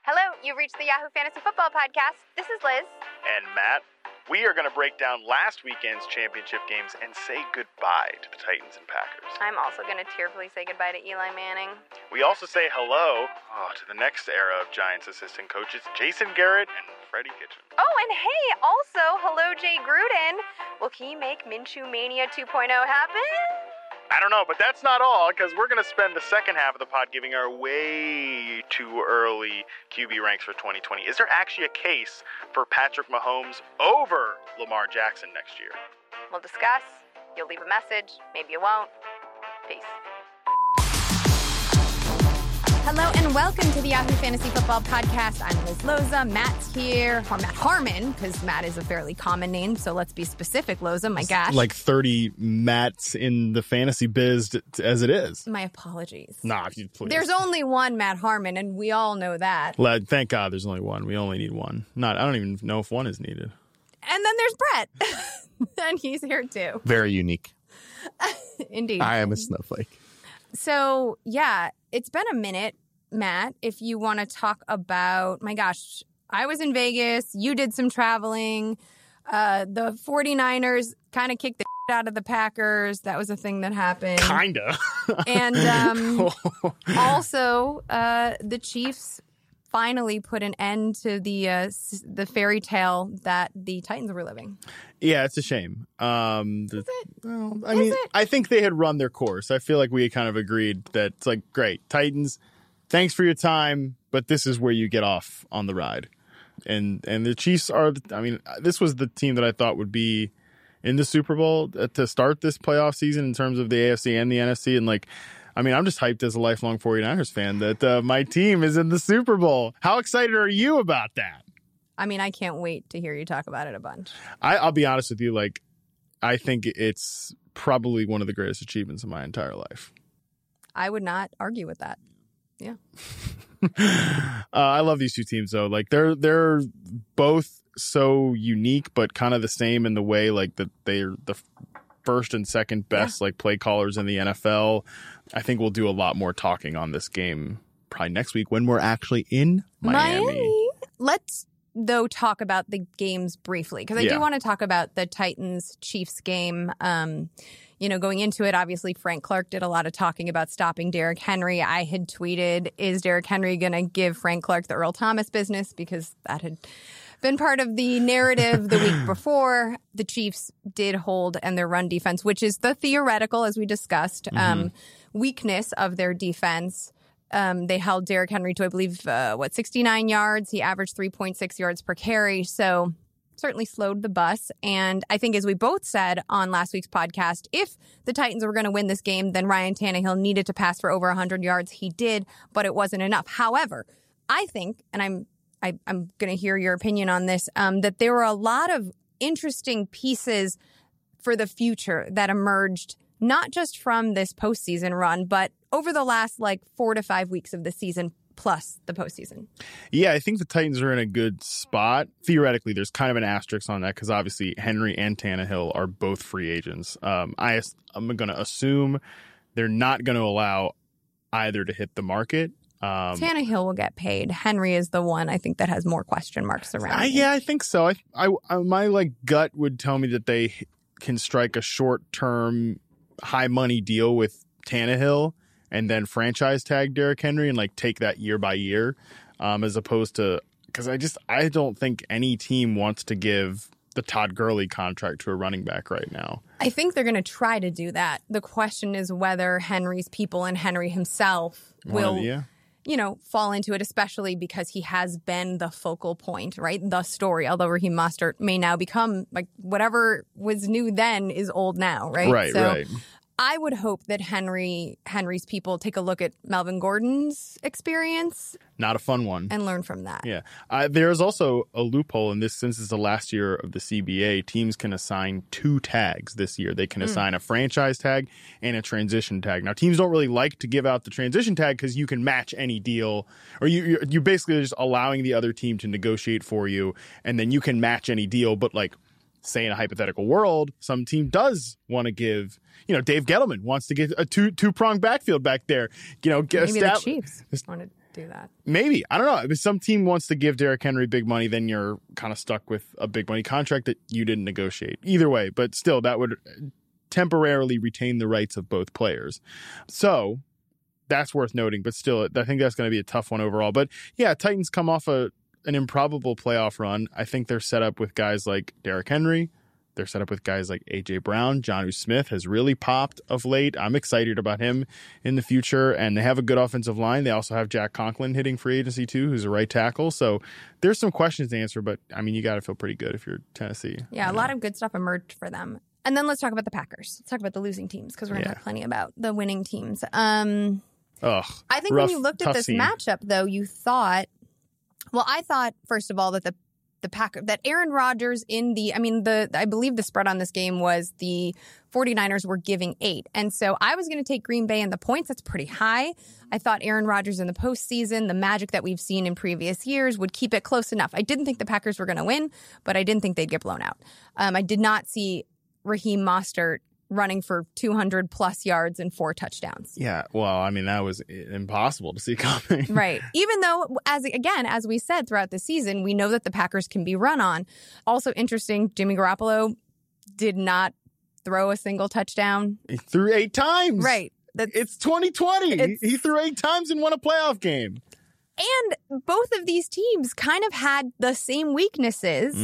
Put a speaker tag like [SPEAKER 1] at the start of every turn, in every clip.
[SPEAKER 1] Hello, you've reached the Yahoo Fantasy Football Podcast. This is Liz.
[SPEAKER 2] And Matt. We are going to break down last weekend's championship games and say goodbye to the Titans and Packers.
[SPEAKER 1] I'm also going to tearfully say goodbye to Eli Manning.
[SPEAKER 2] We also say hello to the next era of Giants assistant coaches, Jason Garrett and Freddie Kitchen.
[SPEAKER 1] Oh, and hey, also, hello, Jay Gruden. Will he make Minshew Mania 2.0 happen?
[SPEAKER 2] I don't know, but that's not all, because we're going to spend the second half of the pod giving our way too early QB ranks for 2020. Is there actually a case for Patrick Mahomes over Lamar Jackson next year?
[SPEAKER 1] We'll discuss. You'll leave a message. Maybe you won't. Peace. Hello and welcome to the Yahoo Fantasy Football Podcast. I'm Liz Loza. Matt's here, or Matt Harmon, because Matt is a fairly common name, so let's be specific, Loza. My gosh.
[SPEAKER 3] Like 30 Matts in the fantasy biz as it is.
[SPEAKER 1] My apologies.
[SPEAKER 3] Nah, please.
[SPEAKER 1] There's only one Matt Harmon, and we all know that.
[SPEAKER 3] Thank God there's only one. We only need one. I don't even know if one is needed.
[SPEAKER 1] And then there's Brett. And he's here too.
[SPEAKER 4] Very unique.
[SPEAKER 1] Indeed.
[SPEAKER 4] I am a snowflake.
[SPEAKER 1] So, yeah, it's been a minute, Matt, if you want to talk about, my gosh, I was in Vegas, you did some traveling, the 49ers kind of kicked the out of the Packers. That was a thing that happened.
[SPEAKER 3] Kinda.
[SPEAKER 1] And also, the Chiefs finally put an end to the fairy tale that the Titans were living.
[SPEAKER 3] Yeah, it's a shame.
[SPEAKER 1] Is it?
[SPEAKER 3] Well, I think they had run their course. I feel like we kind of agreed that it's like, great, Titans, thanks for your time, but this is where you get off on the ride. And the Chiefs are, this was the team that I thought would be in the Super Bowl to start this playoff season in terms of the AFC and the NFC. And I'm just hyped as a lifelong 49ers fan that my team is in the Super Bowl. How excited are you about that?
[SPEAKER 1] I can't wait to hear you talk about it a bunch.
[SPEAKER 3] I'll be honest with you. I think it's probably one of the greatest achievements of my entire life.
[SPEAKER 1] I would not argue with that. Yeah.
[SPEAKER 3] I love these two teams, though. They're both so unique, but kind of the same in the way, that they're the first and second best play callers in the NFL. I think we'll do a lot more talking on this game probably next week when we're actually in Miami.
[SPEAKER 1] Let's, though, talk about the games briefly, because I do want to talk about the Titans-Chiefs game. Going into it, obviously, Frank Clark did a lot of talking about stopping Derrick Henry. I had tweeted, is Derrick Henry going to give Frank Clark the Earl Thomas business? Because that had been part of the narrative the week before. The Chiefs did hold and their run defense, which is the theoretical, as we discussed, weakness of their defense. They held Derrick Henry to, I believe, 69 yards. He averaged 3.6 yards per carry. So certainly slowed the bus. And I think, as we both said on last week's podcast, if the Titans were going to win this game, then Ryan Tannehill needed to pass for over 100 yards. He did, but it wasn't enough. However, I think, and I'm going to hear your opinion on this, that there were a lot of interesting pieces for the future that emerged, not just from this postseason run, but over the last 4 to 5 weeks of the season, plus the postseason. Yeah,
[SPEAKER 3] I think the Titans are in a good spot. Theoretically, there's kind of an asterisk on that because obviously Henry and Tannehill are both free agents. I'm going to assume they're not going to allow either to hit the market.
[SPEAKER 1] Tannehill will get paid. Henry is the one I think that has more question marks around.
[SPEAKER 3] I think so. My gut would tell me that they can strike a short-term, high-money deal with Tannehill and then franchise tag Derrick Henry and take that year by year, as opposed to, because I don't think any team wants to give the Todd Gurley contract to a running back right now.
[SPEAKER 1] I think they're going to try to do that. The question is whether Henry's people and Henry himself will fall into it, especially because he has been the focal point, right? The story, although Raheem Mostert may now become whatever was new then is old now, right?
[SPEAKER 3] Right.
[SPEAKER 1] I would hope that Henry's people take a look at Melvin Gordon's experience.
[SPEAKER 3] Not a fun one.
[SPEAKER 1] And learn from that.
[SPEAKER 3] Yeah. There's also a loophole in this. Since it's the last year of the CBA, teams can assign 2 tags this year. They can assign a franchise tag and a transition tag. Now, teams don't really like to give out the transition tag because you can match any deal, or you basically are just allowing the other team to negotiate for you, and then you can match any deal. But say in a hypothetical world, some team does want to give, Dave Gettleman wants to get a two-pronged backfield back there.
[SPEAKER 1] Maybe the Chiefs want to do that.
[SPEAKER 3] Maybe. I don't know. If some team wants to give Derrick Henry big money, then you're kind of stuck with a big money contract that you didn't negotiate. Either way, but still, that would temporarily retain the rights of both players. So that's worth noting, but still, I think that's going to be a tough one overall. But yeah, Titans come off an improbable playoff run. I think they're set up with guys like Derrick Henry. They're set up with guys like A.J. Brown. Jonnu Smith has really popped of late. I'm excited about him in the future. And they have a good offensive line. They also have Jack Conklin hitting free agency too, who's a right tackle. So there's some questions to answer, but I mean, you got to feel pretty good if you're Tennessee.
[SPEAKER 1] Yeah, a lot of good stuff emerged for them. And then let's talk about the Packers. Let's talk about the losing teams because we're going to talk plenty about the winning teams. I think when you looked at this matchup, though, you thought, I thought, first of all, that that Aaron Rodgers I believe the spread on this game was the 49ers were giving 8. And so I was going to take Green Bay and the points. That's pretty high. I thought Aaron Rodgers in the postseason, the magic that we've seen in previous years, would keep it close enough. I didn't think the Packers were going to win, but I didn't think they'd get blown out. I did not see Raheem Mostert running for 200 plus yards and 4 touchdowns.
[SPEAKER 3] Yeah, well, I mean, that was impossible to see coming.
[SPEAKER 1] Right. Even though, as we said throughout the season, we know that the Packers can be run on. Also interesting, Jimmy Garoppolo did not throw a single touchdown.
[SPEAKER 3] He threw 8 times.
[SPEAKER 1] Right.
[SPEAKER 3] It's 2020. He threw 8 times and won a playoff game.
[SPEAKER 1] And both of these teams kind of had the same weaknesses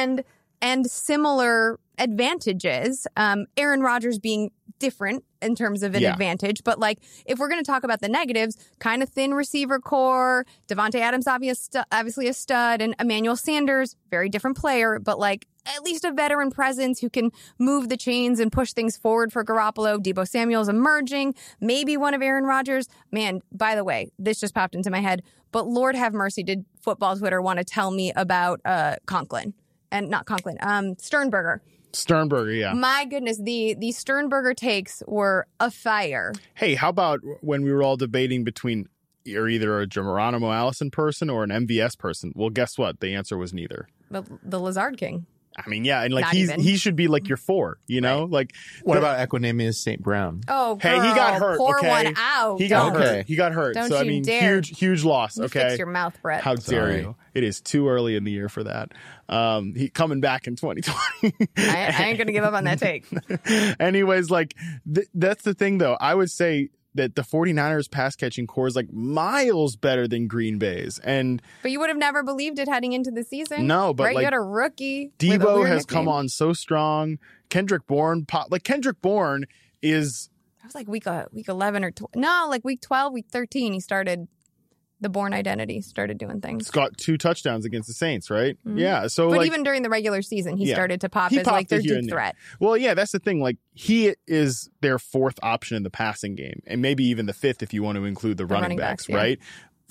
[SPEAKER 1] and similar advantages. Aaron Rodgers being different in terms of an advantage. But if we're going to talk about the negatives, kind of thin receiver core, Devontae Adams obviously a stud, and Emmanuel Sanders, very different player, but at least a veteran presence who can move the chains and push things forward for Garoppolo. Deebo Samuel's emerging, maybe one of Aaron Rodgers. Man, by the way, this just popped into my head, but Lord have mercy, did football Twitter want to tell me about Conklin? And not Conklin, Sternberger.
[SPEAKER 3] Sternberger, yeah.
[SPEAKER 1] My goodness, the Sternberger takes were a fire.
[SPEAKER 3] Hey, how about when we were all debating between you're either a Geronimo Allison person or an MVS person? Well, guess what? The answer was neither.
[SPEAKER 1] The Lazard King.
[SPEAKER 3] I mean, yeah, and he should be your 4, Right.
[SPEAKER 4] What about Equanimeous St. Brown?
[SPEAKER 1] Oh, girl,
[SPEAKER 3] hey, he got hurt.
[SPEAKER 1] Pour
[SPEAKER 3] okay?
[SPEAKER 1] one out.
[SPEAKER 3] He got hurt. He got hurt.
[SPEAKER 1] Don't
[SPEAKER 3] so
[SPEAKER 1] you dare.
[SPEAKER 3] huge loss. Okay,
[SPEAKER 1] fix your mouth, Brett.
[SPEAKER 3] How dare you? It is too early in the year for that. He coming back in 2020.
[SPEAKER 1] I ain't gonna give up on that take.
[SPEAKER 3] Anyways, that's the thing, though. I would say that the 49ers pass catching core is miles better than Green Bay's.
[SPEAKER 1] But you would have never believed it heading into the season.
[SPEAKER 3] No, but
[SPEAKER 1] you had a rookie.
[SPEAKER 3] Deebo has come on so strong. Kendrick Bourne Kendrick Bourne is
[SPEAKER 1] that was week 11 or 12. No, week 12, week 13 he started the Bourne identity, started doing things.
[SPEAKER 3] He's got 2 touchdowns against the Saints, right? Mm-hmm. Yeah. So
[SPEAKER 1] but even during the regular season, he started to pop as their deep threat.
[SPEAKER 3] Well, yeah, that's the thing. He is their 4th option in the passing game, and maybe even the 5th if you want to include the running backs, right?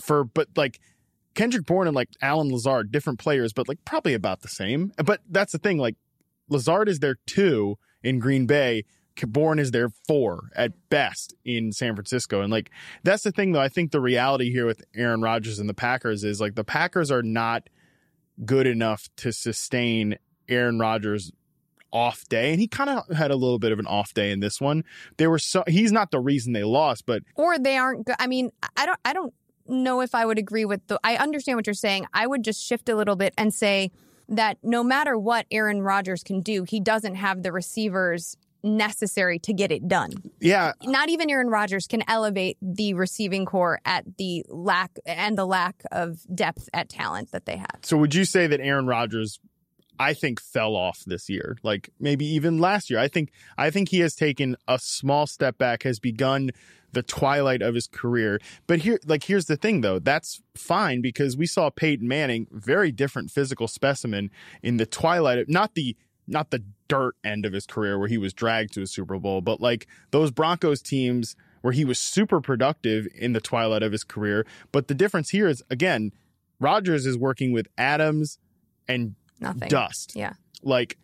[SPEAKER 3] Kendrick Bourne and Alan Lazard, different players, but probably about the same. But that's the thing. Lazard is their 2 in Green Bay. Bourne is their 4 at best in San Francisco. And that's the thing, though. I think the reality here with Aaron Rodgers and the Packers is the Packers are not good enough to sustain Aaron Rodgers' off day. And he kind of had a little bit of an off day in this one. He's not the reason they lost, but
[SPEAKER 1] or they aren't good. I mean, I don't know if I would agree with I understand what you're saying. I would just shift a little bit and say that no matter what Aaron Rodgers can do, he doesn't have the receivers necessary to get it done.
[SPEAKER 3] Yeah.
[SPEAKER 1] Not even Aaron Rodgers can elevate the receiving core at the lack of depth at talent that they have.
[SPEAKER 3] So would you say that Aaron Rodgers, I think, fell off this year? Maybe even last year. I think he has taken a small step back, has begun the twilight of his career. But here's the thing, though. That's fine because we saw Peyton Manning, very different physical specimen in the twilight of not the dirt end of his career where he was dragged to a Super Bowl, but those Broncos teams where he was super productive in the twilight of his career. But the difference here is, again, Rodgers is working with Adams and
[SPEAKER 1] nothing.
[SPEAKER 3] Dust.
[SPEAKER 1] Yeah.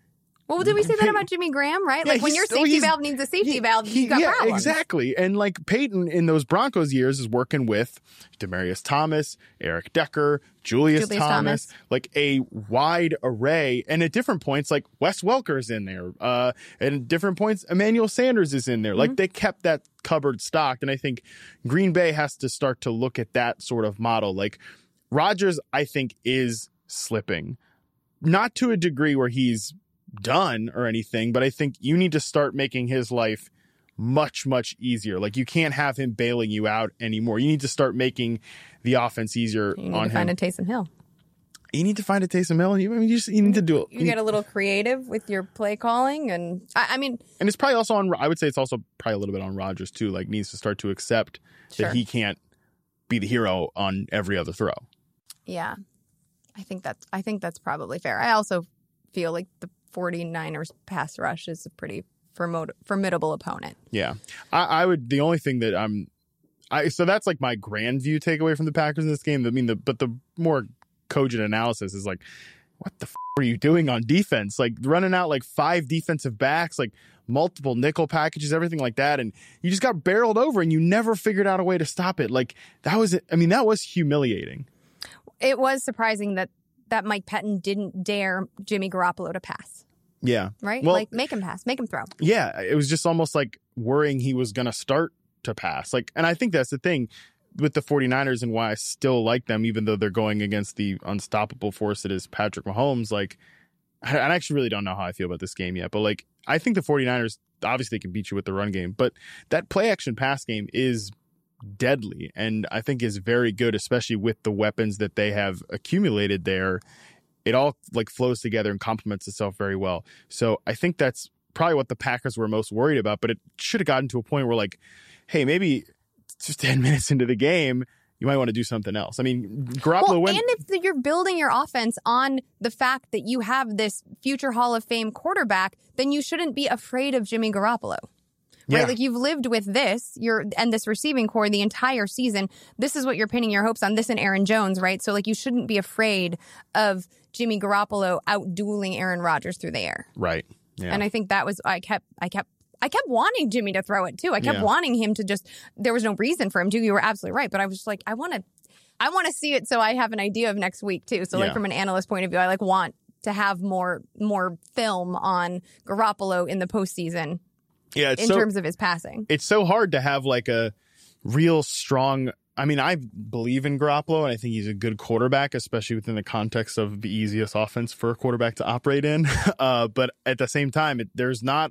[SPEAKER 1] Well, did we say that about Jimmy Graham, right? Like, when your safety valve needs a safety valve, you've got problems.
[SPEAKER 3] Exactly. And, like, Peyton in those Broncos years is working with Demaryius Thomas, Eric Decker, Julius Thomas, like a wide array. And at different points, like, Wes Welker's in there. And at different points, Emmanuel Sanders is in there. Like, they kept that cupboard stocked. And I think Green Bay has to start to look at that sort of model. Like, Rodgers, I think, is slipping. Not to a degree where he's done or anything, but I think you need to start making his life much, much easier. Like, you can't have him bailing you out anymore. You need to start making the offense easier on him.
[SPEAKER 1] You need to find a Taysom Hill.
[SPEAKER 3] You need to find a Taysom Hill. You need to do it.
[SPEAKER 1] You get a little creative with your play calling, and I mean,
[SPEAKER 3] and it's probably also on. I would say it's also probably a little bit on Rodgers too. Like, needs to start to accept that he can't be the hero on every other throw.
[SPEAKER 1] Yeah, I think that's probably fair. I also feel like the 49ers pass rush is a pretty formidable opponent.
[SPEAKER 3] Yeah. I would, the only thing that so that's like my grand view takeaway from the Packers in this game. I mean, but the more cogent analysis is like, what the are you doing on defense? Like, running out like 5 defensive backs, like multiple nickel packages, everything like that. And you just got barreled over and you never figured out a way to stop it. Like, that was humiliating.
[SPEAKER 1] It was surprising that Mike Pettin didn't dare Jimmy Garoppolo to pass.
[SPEAKER 3] Yeah.
[SPEAKER 1] Right?
[SPEAKER 3] Well,
[SPEAKER 1] like, make him pass. Make him throw.
[SPEAKER 3] Yeah. It was just almost like worrying he was going to start to pass. Like, and I think that's the thing with the 49ers and why I still like them, even though they're going against the unstoppable force that is Patrick Mahomes. Like, I actually really don't know how I feel about this game yet. But, like, I think the 49ers, obviously, can beat you with the run game. But that play-action pass game is deadly and I think is very good, especially with the weapons that they have accumulated there. It all like flows together and complements itself very well. So I think that's probably what the Packers were most worried about, but it should have gotten to a point where, like, hey, maybe just 10 minutes into the game, you might want to do something else. I mean, Garoppolo
[SPEAKER 1] and if you're building your offense on the fact that you have this future Hall of Fame quarterback, then you shouldn't be afraid of Jimmy Garoppolo. Right?
[SPEAKER 3] Yeah.
[SPEAKER 1] Like, you've lived with this, and this receiving core the entire season. This is what you're pinning your hopes on, this and Aaron Jones, right? So, like, you shouldn't be afraid of Jimmy Garoppolo out-dueling Aaron Rodgers through the air.
[SPEAKER 3] Right. Yeah.
[SPEAKER 1] And I think that was, I kept wanting Jimmy to throw it too. I kept wanting him to there was no reason for him to. You were absolutely right. But I was just like, I want to see it so I have an idea of next week too. So, like, from an analyst point of view, I like want to have more film on Garoppolo in the postseason.
[SPEAKER 3] Yeah,
[SPEAKER 1] in terms of his passing.
[SPEAKER 3] It's so hard to have like a real strong. I mean, I believe in Garoppolo, and I think he's a good quarterback, especially within the context of the easiest offense for a quarterback to operate in. But at the same time, there's not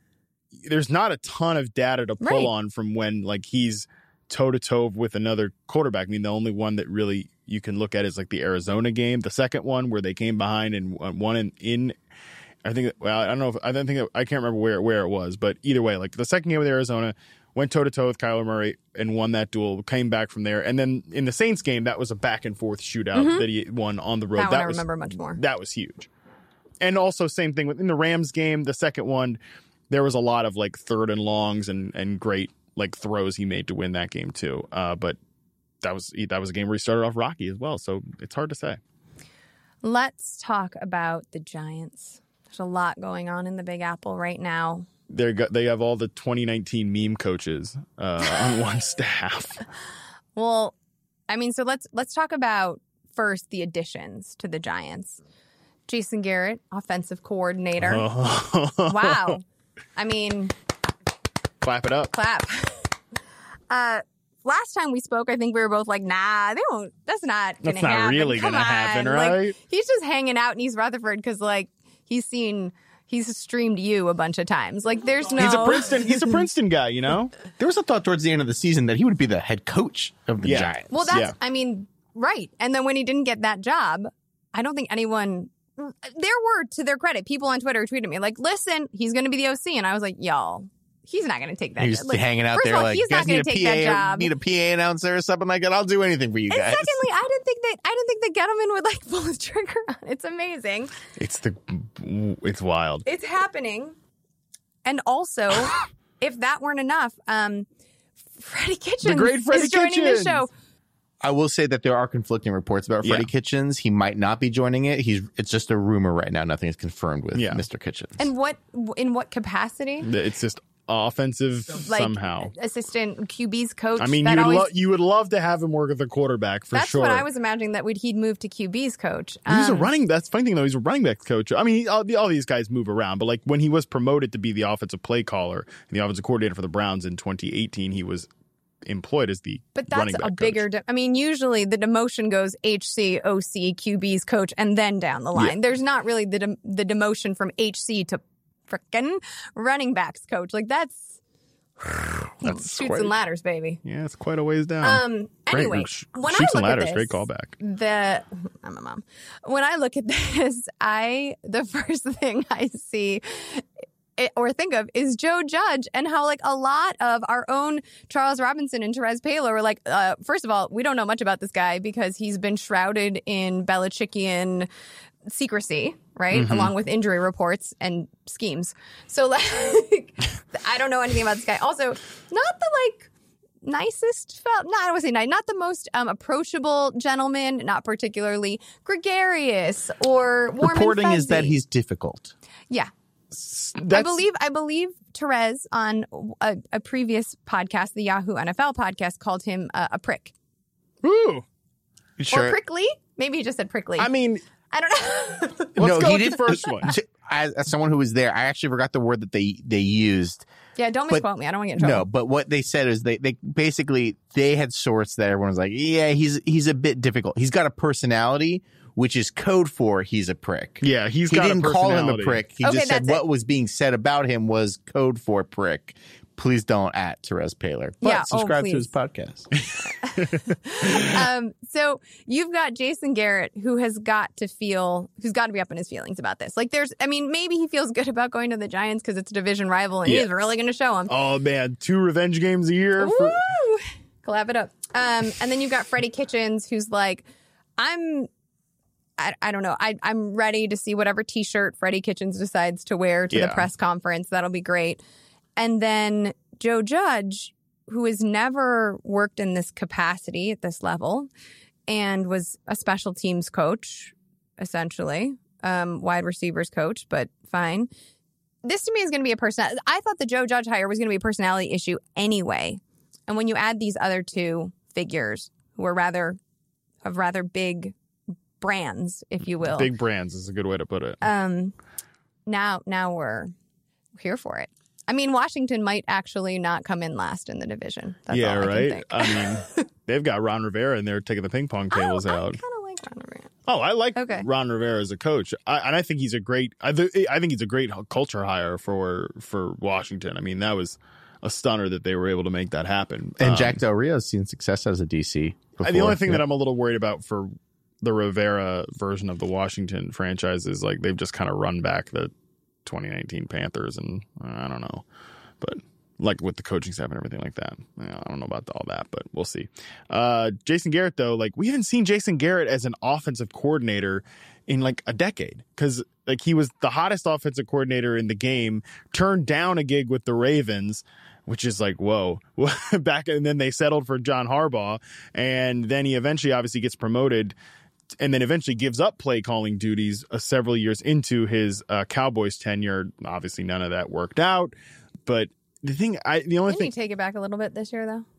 [SPEAKER 3] a ton of data to pull on from when, like, he's toe-to-toe with another quarterback. I mean, the only one that really you can look at is like the Arizona game, the second one where they came behind and won in I think, well, I don't know if I can't remember where it was, but either way, like, the second game with Arizona, went toe-to-toe with Kyler Murray and won that duel, came back from there. And then in the Saints game, that was a back-and-forth shootout that he won on the road.
[SPEAKER 1] That one I remember much more.
[SPEAKER 3] That was huge. And also, same thing in the Rams game, the second one, there was a lot of, like, third and longs and great, like, throws he made to win that game too. But that was a game where he started off rocky as well, so it's hard to say.
[SPEAKER 1] Let's talk about the Giants. There's a lot going on in the Big Apple right now.
[SPEAKER 3] They have all the 2019 meme coaches on one staff.
[SPEAKER 1] Well, I mean, so let's talk about first the additions to the Giants. Jason Garrett, offensive coordinator. Oh. Wow. I mean,
[SPEAKER 3] clap it up.
[SPEAKER 1] Clap. Last time we spoke, I think we were both like, nah, they won't. That's not going to happen.
[SPEAKER 3] That's not really going to happen, right?
[SPEAKER 1] Like, he's just hanging out in East Rutherford because, like, he's streamed you a bunch of times. Like, there's no.
[SPEAKER 3] He's a Princeton guy, you know?
[SPEAKER 4] There was a thought towards the end of the season that he would be the head coach of the Giants.
[SPEAKER 1] Well, I mean, right. And then when he didn't get that job, I don't think anyone. There were, to their credit, people on Twitter tweeted me like, listen, he's going to be the OC. And I was like, y'all, he's not going to take that job.
[SPEAKER 4] He's just hanging out there like,
[SPEAKER 1] he's not going to take that job.
[SPEAKER 4] Need a PA announcer or something like that? I'll do anything for you guys.
[SPEAKER 1] And secondly, I didn't think that Gettleman would, like, pull the trigger on. It's amazing.
[SPEAKER 3] It's wild.
[SPEAKER 1] It's happening. And also, if that weren't enough, Freddie Kitchens
[SPEAKER 3] the great Freddie
[SPEAKER 1] is joining
[SPEAKER 3] Kitchens.
[SPEAKER 1] the show.
[SPEAKER 4] I will say that there are conflicting reports about Freddie Kitchens. He might not be joining it. It's just a rumor right now. Nothing is confirmed with Mr. Kitchens.
[SPEAKER 1] And in what capacity?
[SPEAKER 3] It's just offensive somehow.
[SPEAKER 1] Assistant QB's coach.
[SPEAKER 3] I mean, you would love to have him work with the quarterback for sure.
[SPEAKER 1] That's what I was imagining, that he'd move to QB's coach.
[SPEAKER 3] He's a that's the funny thing though. He's a running back coach. I mean, all these guys move around, but like when he was promoted to be the offensive play caller and the offensive coordinator for the Browns in 2018, he was employed as the running back coach. Bigger.
[SPEAKER 1] I mean, usually the demotion goes HC, OC, QB's coach, and then down the line. Yeah. There's not really the demotion from HC to frickin' running backs coach. Like that's shoots and ladders, baby.
[SPEAKER 3] Yeah, it's quite a ways down.
[SPEAKER 1] Anyway, when
[SPEAKER 3] shoots
[SPEAKER 1] I
[SPEAKER 3] and
[SPEAKER 1] look
[SPEAKER 3] ladders,
[SPEAKER 1] at this,
[SPEAKER 3] great callback.
[SPEAKER 1] I'm a mom. When I look at this, the first thing I see or think of is Joe Judge, and how like a lot of our own Charles Robinson and Terez Paylor were like, first of all, we don't know much about this guy because he's been shrouded in Belichickian secrecy, right? Mm-hmm. Along with injury reports and schemes. So like, I don't know anything about this guy. Also, not the like nicest I don't want to say nice, not the most approachable gentleman, not particularly gregarious or warm
[SPEAKER 4] Reporting
[SPEAKER 1] and fuzzy.
[SPEAKER 4] Is that he's difficult.
[SPEAKER 1] Yeah. I believe Terez on a previous podcast, the Yahoo NFL podcast, called him a prick.
[SPEAKER 3] Ooh.
[SPEAKER 1] Sure. Or prickly. Maybe he just said prickly.
[SPEAKER 3] I mean,
[SPEAKER 1] I don't
[SPEAKER 3] know. Let's go with the first one.
[SPEAKER 4] As someone who was there, I actually forgot the word that they used.
[SPEAKER 1] Yeah, don't misquote me. I don't want to get in trouble.
[SPEAKER 4] No, but what they said is they basically had sorts that everyone was like, yeah, he's a bit difficult. He's got a personality, which is code for he's a prick.
[SPEAKER 3] Yeah, he
[SPEAKER 4] didn't call him a prick. He just said what was being said about him was code for prick. Please don't at Terez Paylor. But subscribe to his podcast.
[SPEAKER 1] So you've got Jason Garrett, who's got to be up in his feelings about this. Like maybe he feels good about going to the Giants because it's a division rival and he's really going to show him.
[SPEAKER 3] Oh man, 2 revenge games a year.
[SPEAKER 1] Woo! Clap it up. And then you've got Freddie Kitchens, who's like, I don't know. I'm ready to see whatever T-shirt Freddie Kitchens decides to wear to the press conference. That'll be great. And then Joe Judge, who has never worked in this capacity at this level and was a special teams coach, essentially, wide receivers coach, but fine. This to me is going to be a personality. I thought the Joe Judge hire was going to be a personality issue anyway. And when you add these other two figures who are rather big brands, if you will.
[SPEAKER 3] Big brands is a good way to put it.
[SPEAKER 1] Now we're here for it. I mean, Washington might actually not come in last in the division. That's all I can think.
[SPEAKER 3] I mean, they've got Ron Rivera in there taking the ping pong tables out.
[SPEAKER 1] I kind of like Ron Rivera.
[SPEAKER 3] Oh, I like Ron Rivera as a coach, and I think he's a great. I think he's a great culture hire for Washington. I mean, that was a stunner that they were able to make that happen.
[SPEAKER 4] And Jack Del Rio's seen success as a DC before.
[SPEAKER 3] The only thing that I'm a little worried about for the Rivera version of the Washington franchise is like they've just kind of run back the 2019 Panthers, and I don't know, but like with the coaching staff and everything like that, I don't know about all that, but we'll see. Jason Garrett, though, like we haven't seen Jason Garrett as an offensive coordinator in like a decade, because like he was the hottest offensive coordinator in the game, turned down a gig with the Ravens, which is like, whoa, back, and then they settled for John Harbaugh, and then he eventually obviously gets promoted. And then eventually gives up play calling duties several years into his Cowboys tenure. Obviously, none of that worked out. But didn't he
[SPEAKER 1] take it back a little bit this year, though?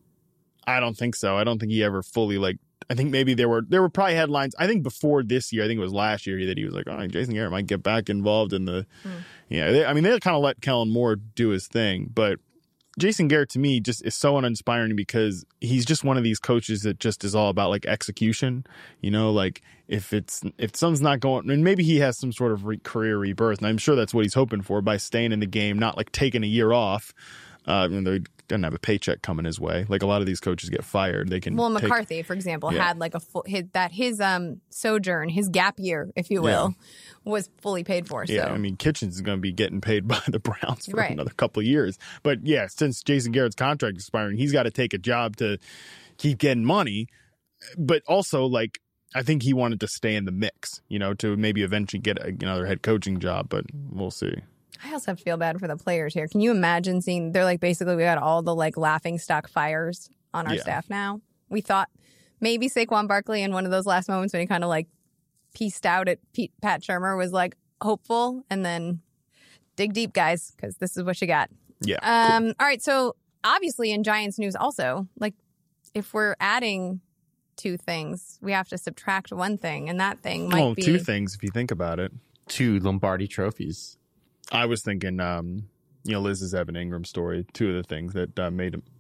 [SPEAKER 3] I don't think so. I don't think he ever fully I think maybe there were probably headlines. I think before this year, I think it was last year that he was like, oh, Jason Garrett might get back involved in the. They kind of let Kellen Moore do his thing, but Jason Garrett to me just is so uninspiring because he's just one of these coaches that just is all about like execution. You know, like if something's not going, and maybe he has some sort of career rebirth, and I'm sure that's what he's hoping for by staying in the game, not like taking a year off. Even though he doesn't have a paycheck coming his way, like a lot of these coaches get fired. They can. Well,
[SPEAKER 1] McCarthy, for example, had like his sojourn, his gap year, if you will, was fully paid for.
[SPEAKER 3] Yeah,
[SPEAKER 1] so.
[SPEAKER 3] I mean, Kitchens is going to be getting paid by the Browns for another couple of years. But yeah, since Jason Garrett's contract is expiring, he's got to take a job to keep getting money. But also, like, I think he wanted to stay in the mix, you know, to maybe eventually get another head coaching job. But we'll see.
[SPEAKER 1] I also feel bad for the players here. Can you imagine seeing, they're like, basically we got all the like laughing stock fires on our staff now. We thought maybe Saquon Barkley in one of those last moments when he kind of like pieced out at Pat Shurmur was like hopeful, and then dig deep, guys, because this is what you got.
[SPEAKER 3] Yeah.
[SPEAKER 1] Cool. All right. So obviously in Giants news also, like if we're adding two things, we have to subtract one thing, and that thing might be...
[SPEAKER 3] two things if you think about it.
[SPEAKER 4] 2 Lombardi trophies.
[SPEAKER 3] I was thinking, Liz's Evan Ingram story, 2 of the things that made him,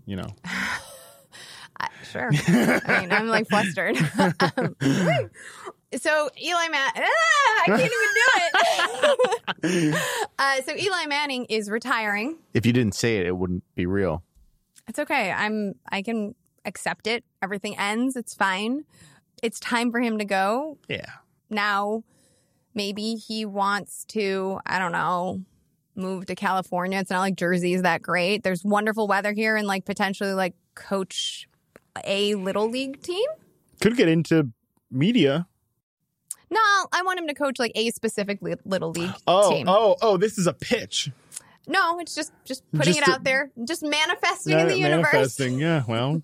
[SPEAKER 1] Sure. I mean, I'm like flustered. So Eli I can't even do it. So Eli Manning is retiring.
[SPEAKER 4] If you didn't say it, it wouldn't be real.
[SPEAKER 1] It's okay. I can accept it. Everything ends. It's fine. It's time for him to go.
[SPEAKER 3] Yeah.
[SPEAKER 1] Now, maybe he wants to, I don't know, move to California. It's not like Jersey is that great. There's wonderful weather here, and like potentially like coach a little league team.
[SPEAKER 3] Could get into media.
[SPEAKER 1] No, I want him to coach like a specific little league team.
[SPEAKER 3] Oh, this is a pitch.
[SPEAKER 1] No, it's just putting it out there, just manifesting in the universe.
[SPEAKER 3] Manifesting, yeah, well.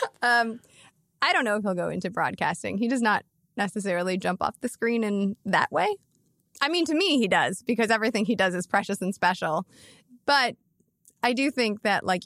[SPEAKER 1] I don't know if he'll go into broadcasting. He does not necessarily jump off the screen in that way. I mean, to me, he does, because everything he does is precious and special. But I do think that like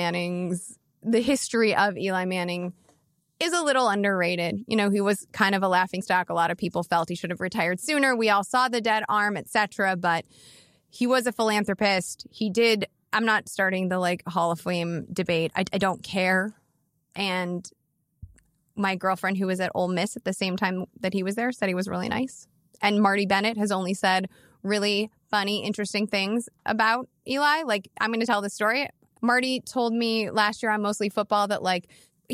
[SPEAKER 1] the history of Eli Manning is a little underrated. He was kind of a laughingstock. A lot of people felt he should have retired sooner. We all saw the dead arm, etc. But he was a philanthropist. I'm not starting the like Hall of Fame debate. I don't care. And my girlfriend who was at Ole Miss at the same time that he was there said he was really nice. And Marty Bennett has only said really funny, interesting things about Eli. Like, I'm going to tell this story. Marty told me last year on Mostly Football that like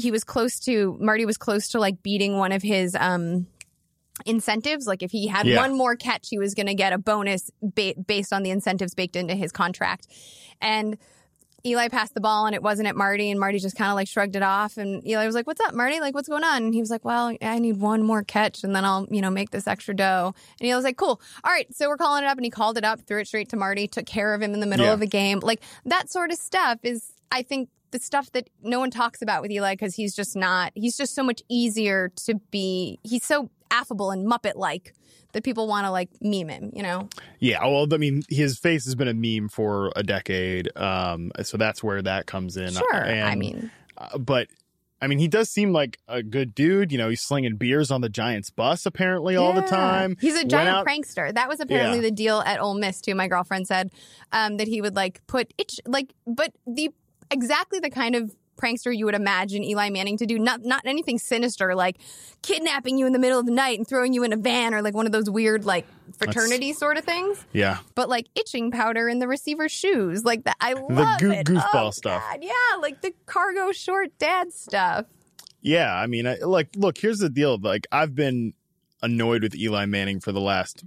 [SPEAKER 1] Marty was close to like beating one of his incentives. Like if he had one more catch, he was going to get a bonus based on the incentives baked into his contract. And Eli passed the ball and it wasn't at Marty, and Marty just kind of like shrugged it off. And Eli was like, "What's up, Marty? Like, what's going on?" And he was like, "Well, I need one more catch and then I'll, make this extra dough." And Eli was like, "Cool. All right. So we're calling it up." And he called it up, threw it straight to Marty, took care of him in the middle of the game. Like that sort of stuff is, I think, the stuff that no one talks about with Eli, because he's just so much easier to be. He's so affable and Muppet-like that people want to like meme him,
[SPEAKER 3] Yeah, well, I mean, his face has been a meme for a decade, so that's where that comes in.
[SPEAKER 1] Sure,
[SPEAKER 3] but I mean, he does seem like a good dude. He's slinging beers on the Giants bus apparently all the time.
[SPEAKER 1] He's a giant prankster. That was apparently the deal at Ole Miss too. My girlfriend said that he would like exactly the kind of prankster you would imagine Eli Manning to do. Not anything sinister like kidnapping you in the middle of the night and throwing you in a van or like one of those weird like fraternity sort of things.
[SPEAKER 3] Yeah.
[SPEAKER 1] But like itching powder in the receiver's shoes. Like that. I love it.
[SPEAKER 3] The goofball stuff.
[SPEAKER 1] God, yeah. Like the cargo short dad stuff.
[SPEAKER 3] Yeah. I mean, look, here's the deal. Like I've been annoyed with Eli Manning for the last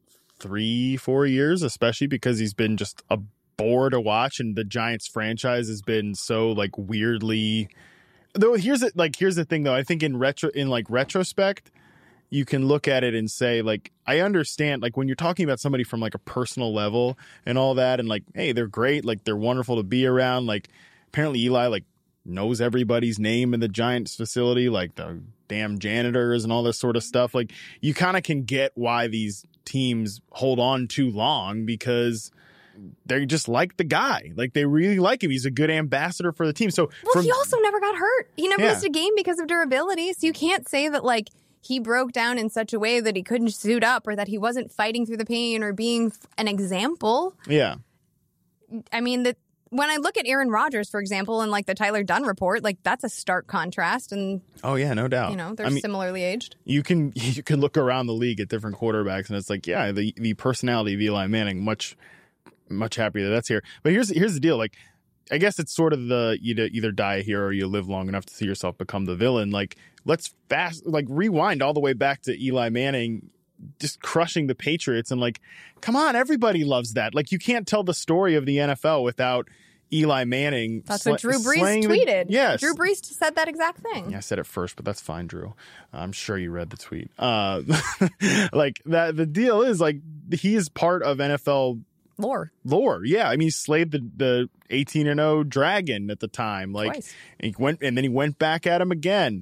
[SPEAKER 3] 3-4 years, especially because he's been just a bore to watch, and the Giants franchise has been so like weirdly. Though here's the thing though. I think in retrospect, you can look at it and say like, I understand like when you're talking about somebody from like a personal level and all that, and like, hey, they're great, like they're wonderful to be around. Like apparently Eli like knows everybody's name in the Giants facility, like the damn janitors and all this sort of stuff. Like you kind of can get why these teams hold on too long, because they just like the guy. Like they really like him. He's a good ambassador for the team. So
[SPEAKER 1] he also never got hurt. He never missed a game because of durability. So you can't say that like he broke down in such a way that he couldn't suit up, or that he wasn't fighting through the pain or being an example.
[SPEAKER 3] Yeah.
[SPEAKER 1] I mean, when I look at Aaron Rodgers, for example, and like the Tyler Dunn report, like that's a stark contrast. And
[SPEAKER 3] oh yeah, no doubt.
[SPEAKER 1] They're similarly aged.
[SPEAKER 3] You can look around the league at different quarterbacks, and it's like, yeah, the personality of Eli Manning, much happier that that's here. But here's the deal. Like, I guess it's sort of you either die a hero or you live long enough to see yourself become the villain. Like, let's rewind all the way back to Eli Manning just crushing the Patriots, and like, come on, everybody loves that. Like, you can't tell the story of the NFL without Eli Manning.
[SPEAKER 1] That's what Drew Brees tweeted.
[SPEAKER 3] Yes.
[SPEAKER 1] Drew Brees said that exact thing.
[SPEAKER 3] Yeah, I said it first, but that's fine, Drew. I'm sure you read the tweet. Like that. The deal is like he is part of NFL
[SPEAKER 1] lore.
[SPEAKER 3] Yeah, I mean, he slayed the 18-0 Dragon at the time. Like, and he went back at him again.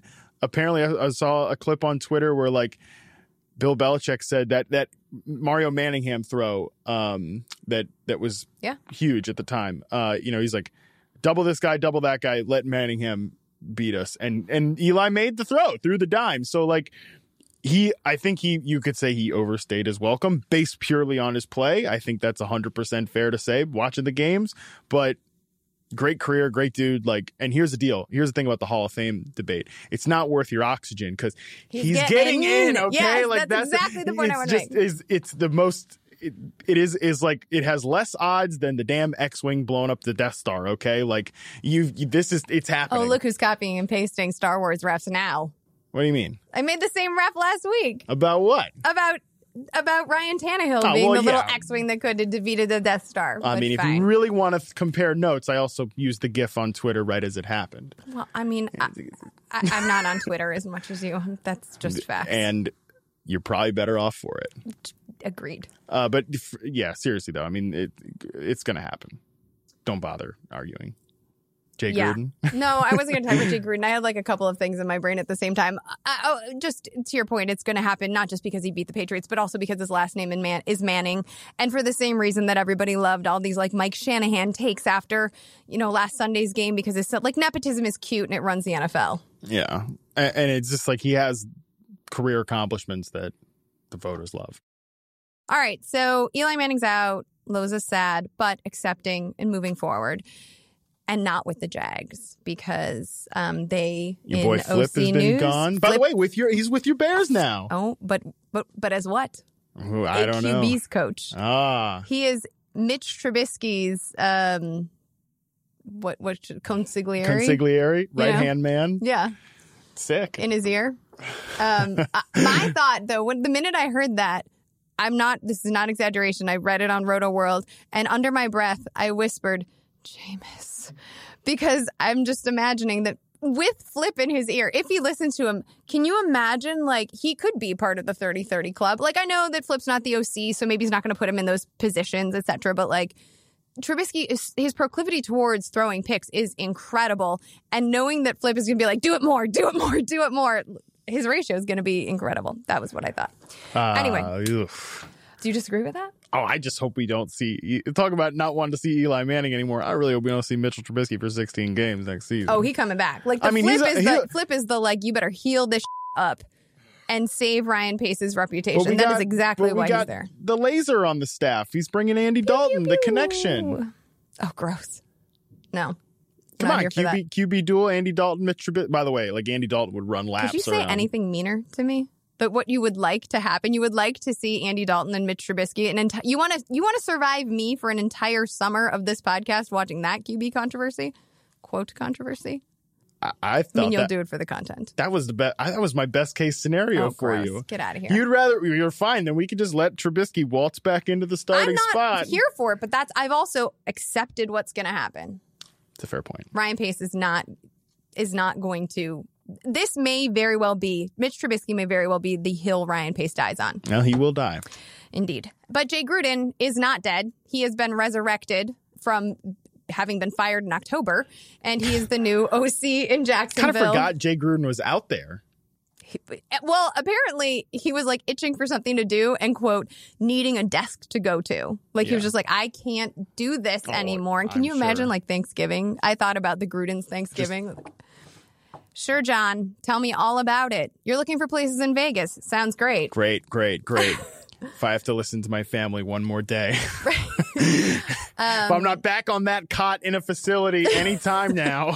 [SPEAKER 3] apparently I saw a clip on Twitter where like Bill Belichick said that Mario Manningham throw that was huge at the time. He's like, double this guy, double that guy, let Manningham beat us. And Eli made the throw through the dime. So like I think you could say he overstayed his welcome based purely on his play. I think that's 100% fair to say watching the games, but great career, great dude. Like, and here's the deal. Here's the thing about the Hall of Fame debate. It's not worth your oxygen because he's getting in. Okay,
[SPEAKER 1] yes,
[SPEAKER 3] like
[SPEAKER 1] that's exactly the point I want to make.
[SPEAKER 3] It's the most. It is like it has less odds than the damn X-wing blowing up the Death Star. Okay, like it's happening.
[SPEAKER 1] Oh, look who's copying and pasting Star Wars refs now.
[SPEAKER 3] What do you mean?
[SPEAKER 1] I made the same ref last week.
[SPEAKER 3] About what?
[SPEAKER 1] About Ryan Tannehill being the little X-wing that could have defeated the Death Star.
[SPEAKER 3] I mean, if you really want to compare notes, I also used the GIF on Twitter right as it happened.
[SPEAKER 1] Well, I mean, I'm not on Twitter as much as you. That's just facts.
[SPEAKER 3] And you're probably better off for it.
[SPEAKER 1] Agreed.
[SPEAKER 3] But yeah, seriously though, I mean, it's going to happen. Don't bother arguing. Jay Gruden?
[SPEAKER 1] No, I wasn't going to talk about Jay Gruden. I had like a couple of things in my brain at the same time. Just to your point, it's going to happen not just because he beat the Patriots, but also because his last name is Manning. And for the same reason that everybody loved all these like Mike Shanahan takes after, last Sunday's game because it's like nepotism is cute and it runs the NFL.
[SPEAKER 3] Yeah. And it's just like he has career accomplishments that the voters love.
[SPEAKER 1] All right. So Eli Manning's out. Loza's sad, but accepting and moving forward. And not with the Jags because they
[SPEAKER 3] your boy Flip
[SPEAKER 1] OC
[SPEAKER 3] has been
[SPEAKER 1] news,
[SPEAKER 3] gone. By the way, he's with your Bears now.
[SPEAKER 1] Oh, but as what?
[SPEAKER 3] Ooh, I don't know.
[SPEAKER 1] QB's coach. He is Mitch Trubisky's what consigliere?
[SPEAKER 3] Right hand man.
[SPEAKER 1] Yeah,
[SPEAKER 3] sick
[SPEAKER 1] in his ear. My thought though, the minute I heard that, this is not exaggeration. I read it on Roto World, and under my breath, I whispered, Jameis. Because I'm just imagining that with Flip in his ear, if he listens to him, can you imagine, like, he could be part of the 30-30 club? Like, I know that Flip's not the OC, so maybe he's not going to put him in those positions, etc. But, like, Trubisky, his proclivity towards throwing picks is incredible. And knowing that Flip is going to be like, do it more, his ratio is going to be incredible. That was what I thought. Anyway. Do you disagree with that?
[SPEAKER 3] Oh, I just hope we don't see... Talk about not wanting to see Eli Manning anymore. I really hope we don't see Mitchell Trubisky for 16 games next season.
[SPEAKER 1] Oh, he coming back. Like, Flip is the, like, you better heal this up and save Ryan Pace's reputation. That is exactly why he's there.
[SPEAKER 3] The laser on the staff. He's bringing Andy Dalton, the connection.
[SPEAKER 1] Oh, gross. No.
[SPEAKER 3] Come on, QB duel, Andy Dalton, Mitch Trubisky. By the way, like, Andy Dalton would run laps around.
[SPEAKER 1] Did you say anything meaner to me? But what you would like to happen, you would like to see Andy Dalton and Mitch Trubisky. You want to survive me for an entire summer of this podcast watching that QB controversy? Quote controversy?
[SPEAKER 3] I thought
[SPEAKER 1] you'll do it for the content.
[SPEAKER 3] That was that was my best case scenario for
[SPEAKER 1] gross.
[SPEAKER 3] you.
[SPEAKER 1] Get out of here.
[SPEAKER 3] You're fine. Then we could just let Trubisky waltz back into the starting spot.
[SPEAKER 1] I'm not here for it, but I've also accepted what's going to happen.
[SPEAKER 3] It's a fair point.
[SPEAKER 1] Ryan Pace is not going to. This may very well be, Mitch Trubisky may very well be the hill Ryan Pace dies on.
[SPEAKER 3] Well, he will die.
[SPEAKER 1] Indeed. But Jay Gruden is not dead. He has been resurrected from having been fired in October, and he is the new OC in Jacksonville.
[SPEAKER 3] Kind of forgot Jay Gruden was out there.
[SPEAKER 1] Well, apparently he was like itching for something to do and, quote, needing a desk to go to. Like he was just like, I can't do this anymore. And can you imagine like Thanksgiving? I thought about the Gruden's Thanksgiving. Sure, John. Tell me all about it. You're looking for places in Vegas. Sounds great.
[SPEAKER 3] Great. If I have to listen to my family one more day. If I'm not back on that cot in a facility anytime now.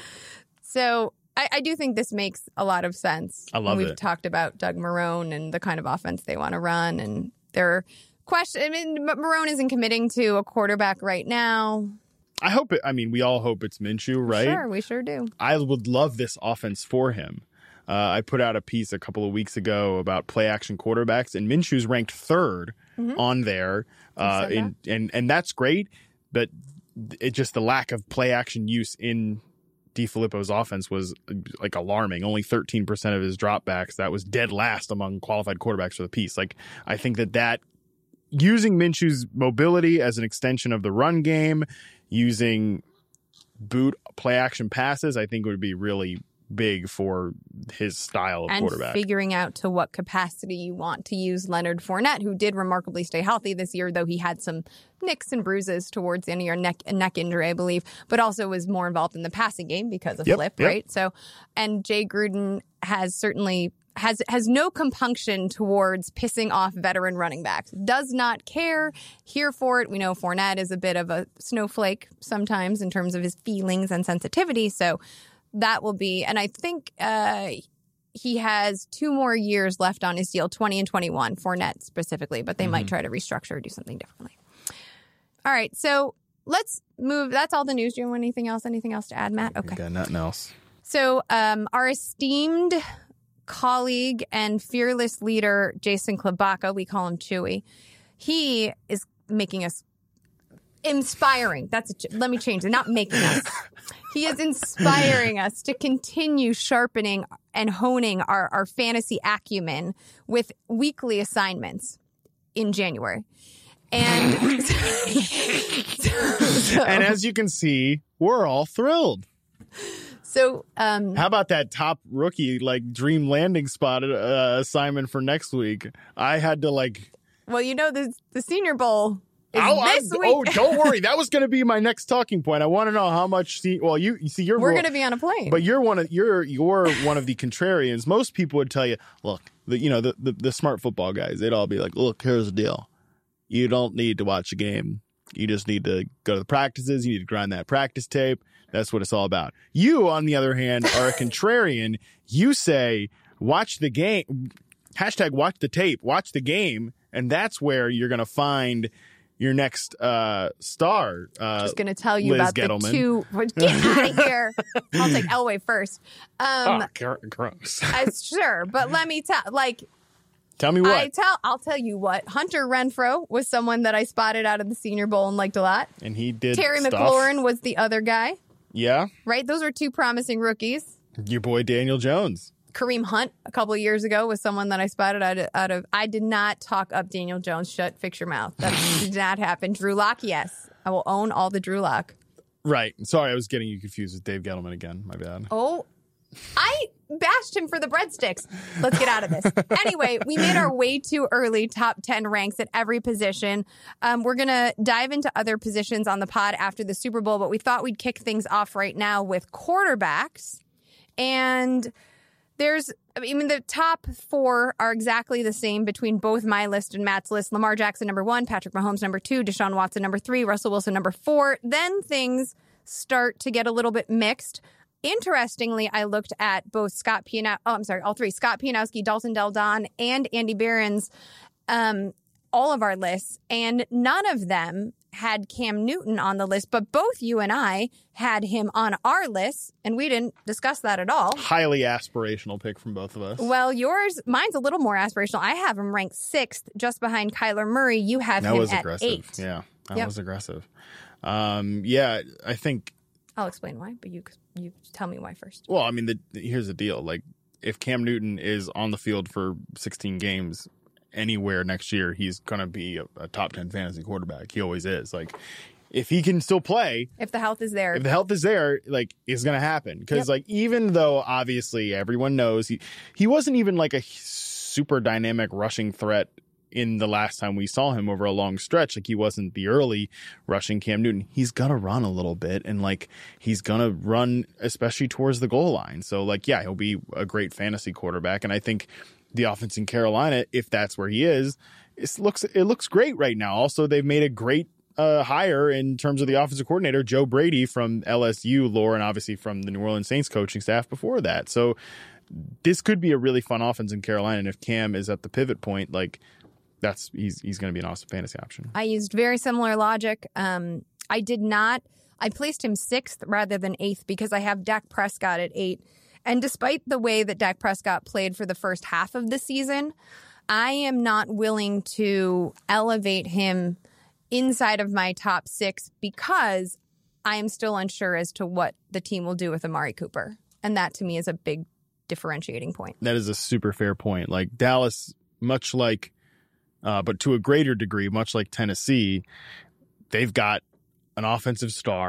[SPEAKER 1] So I do think this makes a lot of sense.
[SPEAKER 3] I love it.
[SPEAKER 1] We've talked about Doug Marrone and the kind of offense they want to run. And their question, Marrone isn't committing to a quarterback right now.
[SPEAKER 3] I hope it. I mean, we all hope it's Minshew, right?
[SPEAKER 1] Sure, we sure do.
[SPEAKER 3] I would love this offense for him. I put out a piece a couple of weeks ago about play action quarterbacks, and Minshew's ranked third on there, and that's great. But it just the lack of play action use in DeFilippo's offense was like alarming. Only 13% of his dropbacks. That was dead last among qualified quarterbacks for the piece. Like I think that using Minshew's mobility as an extension of the run game, using boot play action passes, I think would be really big for his style of quarterback.
[SPEAKER 1] And figuring out to what capacity you want to use Leonard Fournette, who did remarkably stay healthy this year, though he had some nicks and bruises towards the end of your neck injury, I believe, but also was more involved in the passing game because of Flip, right? So, and Jay Gruden has certainly has no compunction towards pissing off veteran running backs. Does not care. Here for it. We know Fournette is a bit of a snowflake sometimes in terms of his feelings and sensitivity. So that will be, and I think he has 2 more years left on his deal, 20 and 21, Fournette specifically, but they might try to restructure or do something differently. All right, so let's move. That's all the news. Do you want anything else? Anything else to add, Matt? Okay.
[SPEAKER 3] Got nothing else.
[SPEAKER 1] So our esteemed colleague and fearless leader, Jason Klobaka, we call him Chewy, he is making us inspiring. Let me change it. Not making us. He is inspiring us to continue sharpening and honing our fantasy acumen with weekly assignments in January. And
[SPEAKER 3] and as you can see, we're all thrilled.
[SPEAKER 1] So,
[SPEAKER 3] how about that top rookie, like dream landing spot assignment for next week? I had to
[SPEAKER 1] well, the Senior Bowl is this week.
[SPEAKER 3] Oh, don't worry. That was going to be my next talking point. I want to know how much. We're
[SPEAKER 1] going to be on a plane,
[SPEAKER 3] but you're one of the contrarians. Most people would tell you, look, the smart football guys. They'd all be like, look, here's the deal. You don't need to watch a game. You just need to go to the practices. You need to grind that practice tape. That's what it's all about. You, on the other hand, are a contrarian. You say, watch the game, # watch the tape, watch the game, and that's where you're going to find your next star.
[SPEAKER 1] Just going to tell you
[SPEAKER 3] Liz
[SPEAKER 1] about
[SPEAKER 3] Gettleman.
[SPEAKER 1] The 2. Get out of here. I'll take Elway first.
[SPEAKER 3] Gross.
[SPEAKER 1] Sure, but let me
[SPEAKER 3] tell me what.
[SPEAKER 1] I'll tell you what. Hunter Renfrow was someone that I spotted out of the Senior Bowl and liked a lot.
[SPEAKER 3] And he did
[SPEAKER 1] Terry
[SPEAKER 3] stuff.
[SPEAKER 1] McLaurin was the other guy.
[SPEAKER 3] Yeah.
[SPEAKER 1] Right? Those are 2 promising rookies.
[SPEAKER 3] Your boy Daniel Jones.
[SPEAKER 1] Kareem Hunt a couple of years ago was someone that I spotted out of. I did not talk up Daniel Jones. Fix your mouth. That did not happen. Drew Lock, yes. I will own all the Drew Lock.
[SPEAKER 3] Right. Sorry, I was getting you confused with Dave Gettleman again. My bad.
[SPEAKER 1] Oh, I bashed him for the breadsticks. Let's get out of this. Anyway, we made our way too early top 10 ranks at every position. We're going to dive into other positions on the pod after the Super Bowl, but we thought we'd kick things off right now with quarterbacks. And the top 4 are exactly the same between both my list and Matt's list. Lamar Jackson, number 1, Patrick Mahomes, number 2, Deshaun Watson, number 3, Russell Wilson, number 4. Then things start to get a little bit mixed. Interestingly, I looked at both Scott Pianowski, Dalton Del Don, and Andy Barron's, all of our lists, and none of them had Cam Newton on the list, but both you and I had him on our list, and we didn't discuss that at all.
[SPEAKER 3] Highly aspirational pick from both of us.
[SPEAKER 1] Well, mine's a little more aspirational. I have him ranked 6th, just behind Kyler Murray. You have him at
[SPEAKER 3] aggressive.
[SPEAKER 1] 8.
[SPEAKER 3] Yeah, that was aggressive. I think
[SPEAKER 1] I'll explain why, but you tell me why first.
[SPEAKER 3] Well, I mean, here's the deal. Like, if Cam Newton is on the field for 16 games anywhere next year, he's going to be a top 10 fantasy quarterback. He always is. Like, if he can still play.
[SPEAKER 1] If the health is there.
[SPEAKER 3] Like, it's going to happen. Because, even though, obviously, everyone knows he wasn't even, like, a super dynamic rushing threat in the last time we saw him over a long stretch. Like, he wasn't the early rushing Cam Newton. He's going to run a little bit, and he's going to run especially towards the goal line. So he'll be a great fantasy quarterback. And I think the offense in Carolina, if that's where he is, it looks great right now. Also, they've made a great hire in terms of the offensive coordinator, Joe Brady from LSU lore, and obviously from the New Orleans Saints coaching staff before that. So this could be a really fun offense in Carolina. And if Cam is at the pivot point, he's going to be an awesome fantasy option.
[SPEAKER 1] I used very similar logic. I placed him 6th rather than 8th because I have Dak Prescott at 8. And despite the way that Dak Prescott played for the first half of the season, I am not willing to elevate him inside of my top 6 because I am still unsure as to what the team will do with Amari Cooper. And that to me is a big differentiating point.
[SPEAKER 3] That is a super fair point. Like Dallas, much like but to a greater degree, much like Tennessee, they've got an offensive star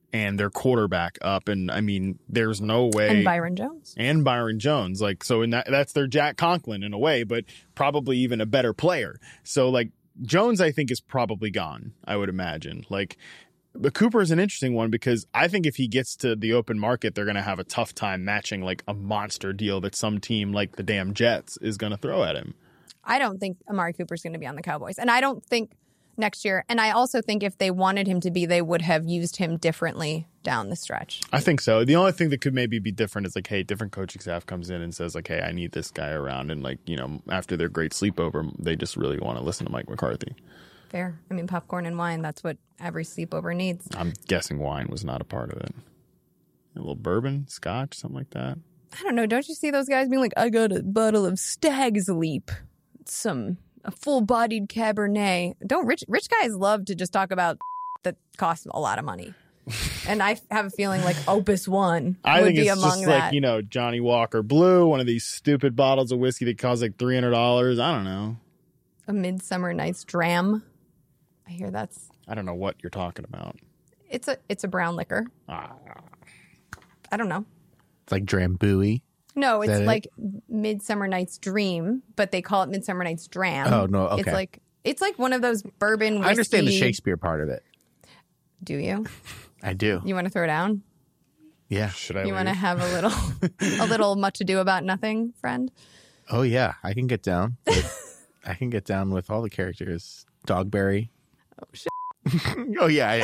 [SPEAKER 3] and their quarterback up. And I mean, there's no way.
[SPEAKER 1] And Byron Jones. Like, so in that's their Jack Conklin in a way, but probably even a better player. So like Jones, I think, is probably gone, I would imagine. Like, but Cooper is an interesting one because I think if he gets to the open market, they're going to have a tough time matching like a monster deal that some team like the damn Jets is going to throw at him. I don't think Amari Cooper is going to be on the Cowboys. And I don't think next year. And I also think if they wanted him to be, they would have used him differently down the stretch.
[SPEAKER 3] I think so. The only thing that could maybe be different is like, hey, different coaching staff comes in and says like, hey, I need this guy around. And like, you know, after their great sleepover, they just really want to listen to Mike McCarthy.
[SPEAKER 1] Fair. I mean, popcorn and wine, that's what every sleepover needs.
[SPEAKER 3] I'm guessing wine was not a part of it. A little bourbon, scotch, something like that.
[SPEAKER 1] I don't know. Don't you see those guys being like, I got a bottle of Stag's Leap, a full-bodied Cabernet. Don't rich guys love to just talk about that costs a lot of money. And I have a feeling like Opus One would be among that. I think it's just
[SPEAKER 3] like, you know, Johnny Walker Blue, one of these stupid bottles of whiskey that costs like $300. I don't know.
[SPEAKER 1] A Midsummer Night's Dram. I hear that's...
[SPEAKER 3] I don't know what you're talking about.
[SPEAKER 1] It's a brown liquor. I don't know.
[SPEAKER 4] It's like Drambuie.
[SPEAKER 1] No, it's like Midsummer Night's Dream, but they call it Midsummer Night's Dram.
[SPEAKER 4] Oh, no, okay.
[SPEAKER 1] It's like one of those bourbon whiskey.
[SPEAKER 4] I understand the Shakespeare part of it.
[SPEAKER 1] Do you?
[SPEAKER 4] I do.
[SPEAKER 1] You want to throw down?
[SPEAKER 4] Yeah.
[SPEAKER 3] Should I
[SPEAKER 1] You want to have a little much ado about nothing, friend?
[SPEAKER 4] Oh, yeah. I can get down. I can get down with all the characters. Dogberry.
[SPEAKER 1] Oh, shit.
[SPEAKER 4] Oh, yeah.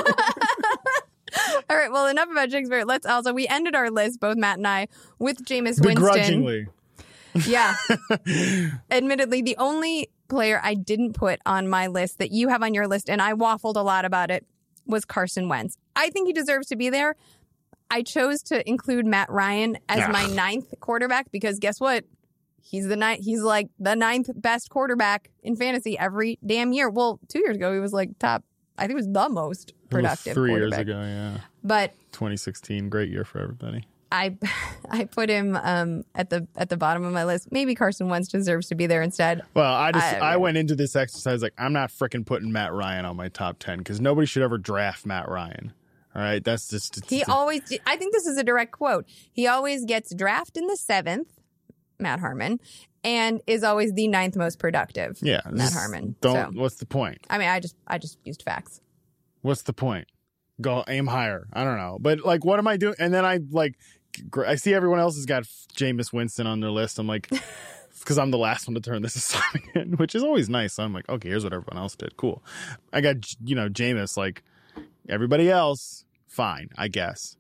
[SPEAKER 1] All right. Well, enough about Shakespeare. We ended our list, both Matt and I, with Jameis Winston.
[SPEAKER 3] Begrudgingly.
[SPEAKER 1] Yeah. Admittedly, the only player I didn't put on my list that you have on your list, and I waffled a lot about it, was Carson Wentz. I think he deserves to be there. I chose to include Matt Ryan as my 9th quarterback because guess what? He's like the 9th best quarterback in fantasy every damn year. Well, 2 years ago, he was like top. I think it was the most productive
[SPEAKER 3] 3 years
[SPEAKER 1] quarterback.
[SPEAKER 3] ago, yeah.
[SPEAKER 1] But
[SPEAKER 3] 2016, great year for everybody.
[SPEAKER 1] I put him at the bottom of my list. Maybe Carson Wentz deserves to be there instead.
[SPEAKER 3] Well, I went into this exercise like I'm not freaking putting Matt Ryan on my top 10 because nobody should ever draft Matt Ryan. All right, that's just
[SPEAKER 1] I think this is a direct quote. He always gets drafted in the 7th. Matt Harmon, and is always the 9th most productive.
[SPEAKER 3] Yeah,
[SPEAKER 1] Matt Harmon.
[SPEAKER 3] What's the point?
[SPEAKER 1] I mean, I just used facts.
[SPEAKER 3] What's the point? Go aim higher. I don't know, but like, what am I doing? And then I see everyone else has got Jameis Winston on their list. I'm like, because I'm the last one to turn this assignment in, which is always nice. So I'm like, okay, here's what everyone else did. Cool. I got Jameis. Like everybody else, fine, I guess.